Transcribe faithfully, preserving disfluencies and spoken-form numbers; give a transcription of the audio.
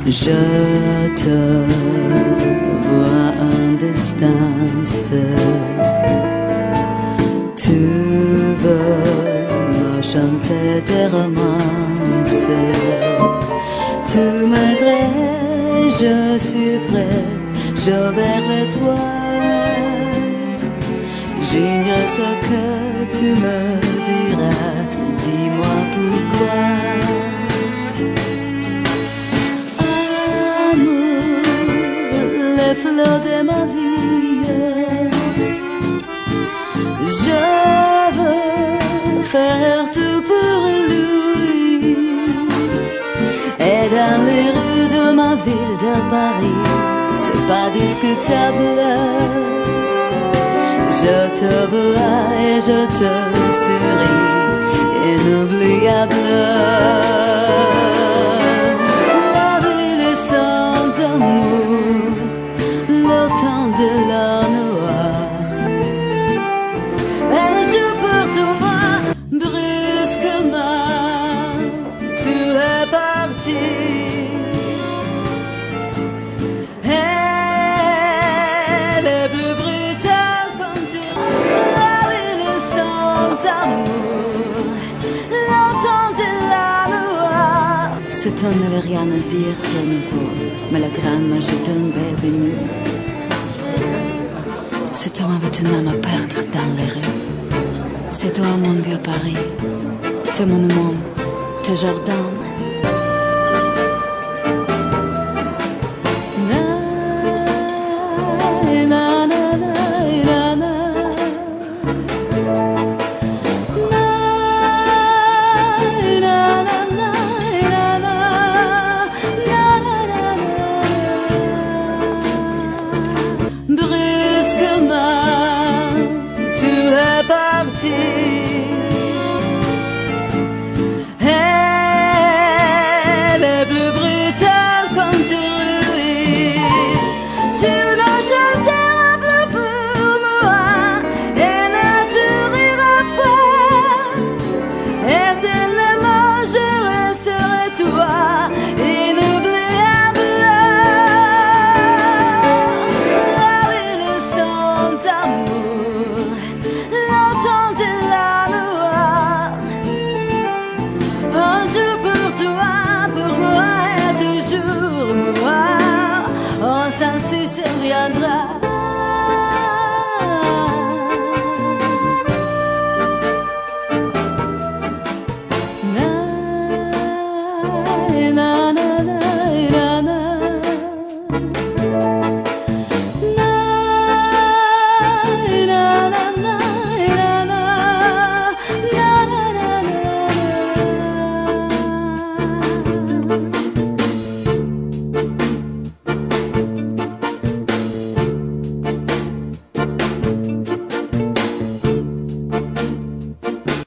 Je te vois en distance. Tu veux me chanter des romances. Tu m'aiderais, je suis prête, je vais vers toi. J'ignore ce que tu me diras, dis-moi pourquoi. Les fleurs de ma vie, je veux faire tout pour lui. Et dans les rues de ma ville de Paris, c'est pas discutable. Je te vois et je te souris, inoubliable. La ville est sans d'amour, temps de la noire. Et je pour toi, brusquement, tu es parti. Elle est plus brutale comme tu. La ville est sans amour, le temps de la noire. Cet homme n'avait rien à dire de nouveau, mais la grande magie d'une belle venue. Cet homme avait une âme à perdre dans les rues. C'est toi mon vieux Paris, tes monuments, tes jardins,